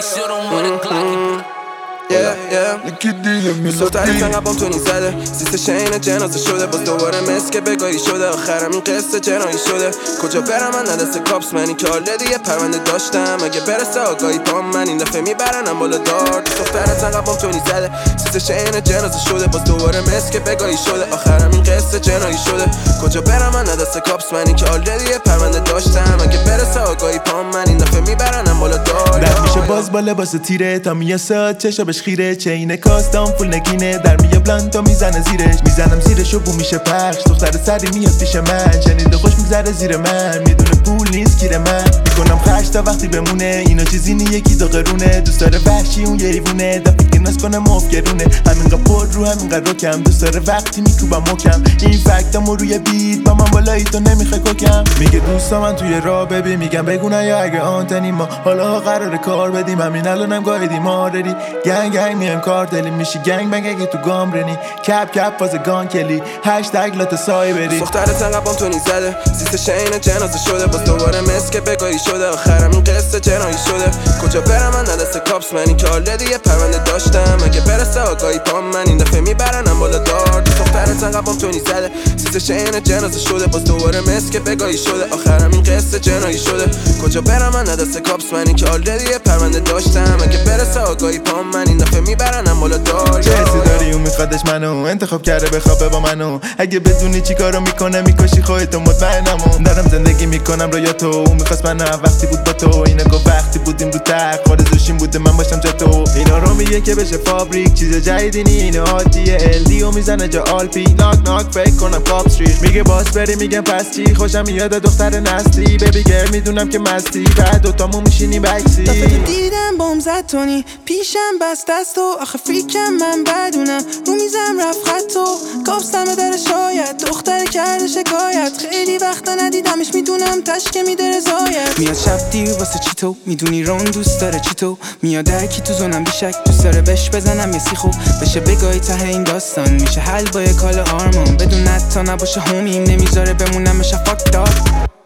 shoot him with a Glock. سوتری تنقبام تو زده سیست شین جنازه شده باز دوباره مسک بگاهی شده آخرم این قصه جنایی شده کجا برم من ندست کاپس منی که آلدی یه پرونده داشتم اگه برسه آگاهی پام من این دفعه میبرنم بالا دار دختر تنقبام تو زده سیست شین جنازه شده باز دوباره مسک بگاهی شده آخرم این قصه جنایی شده کجا برم من ندست کاپس منی که آلدی یه پرونده داشتم اگه برسه آگاهی پام من این دفعه میبرنم بالا دار در میشه باز با لباس تیره تا میاساد چشابش خیره چین کاستام فول نگینه در میه بلند تا میزنه زیرش میزنم زیرش و بو میشه پخش دختر سری میاد پیش من شنیده خوش میگذره زیر من میدونه پول نیست گیر من میکنم خرج تا وقتی بمونه اینا چیزی نیه کی داغرونه دوست داره وحشی اون یه حیوونه دفعه که ناز کنه مفگرونه همینقدر پر رو همینقدر رکم دوست داره وقتی میکوبم مکم این فکتامو روی بیت با من بالایی تو نمیخوای کوکم میگه دوستا من توی راه ببین میگم بگونه یا اگه آنتنی ما حالا قراره کار بدیم همین الانم گایدیم آردی گنگ میم کار دلی میشی گنگ بنگ اگه تو گام رنی کپ کپ فاز گان کلی هشتگ لات سای بری دختر تنقبام تو زده سیست شین جنازه شده باز دوباره مسک بگاهی شده آخرم این قصه جنایی شده کجا برم من ندست کاپس منی که آلدی یه پرونده داشتم اگه برسه آگاهی پام من این دفعه میبرنم بالا دار دختر تنقبام تو زده سیست شین جنازه شده باز دوباره مسک بگاهی شده آخرم این قصه جنایی شده کجا برم من ندست کاپس منی که آلدی یه پرونده داشتم اگه برسه آگاهی پام من این دفعه میبرنم بالا دار چیزی داری اون میخوادش منو انتخاب کرده بخوابه با منو اگه بدونی چی کارو میکنه میکشی خودتو مطمئنم دارم زندگی میکنم رویا تو اون میخواست من وقتی بود با تو اینا گفت وقتی بودیم رو تخت آرزوشیم بوده من باشم جا تو اینا رو میگه که بشه فابریک چیز جدیدی نی اینو عادیه الدی و میزنه جا آلپی ناک ناک فکر کنم کاپ استریت میگه باس بری میگم پس چی خوشم میاد دختر نسلی ببی گرل میدونم که مستی بعد دوتامو میشینی بکسی دیدم بم زد تونی پیشم بست دست و آخه فریکم من بدونم رو میزم رفت خط و کابستم در شاید دختر کرده شکایت خیلی وقتا ندیدمش میدونم تشکه میده رضایت میاد شب دیر واسه چی تو میدونی رون دوست داره چی تو میاد درکی تو زونم بیشک دوست داره بش بزنم یه سیخو بشه بگاهی ته این داستان میشه حل با یه کال آرمان بدون تا نباشه همیم نمیذاره بمونم شفاک دار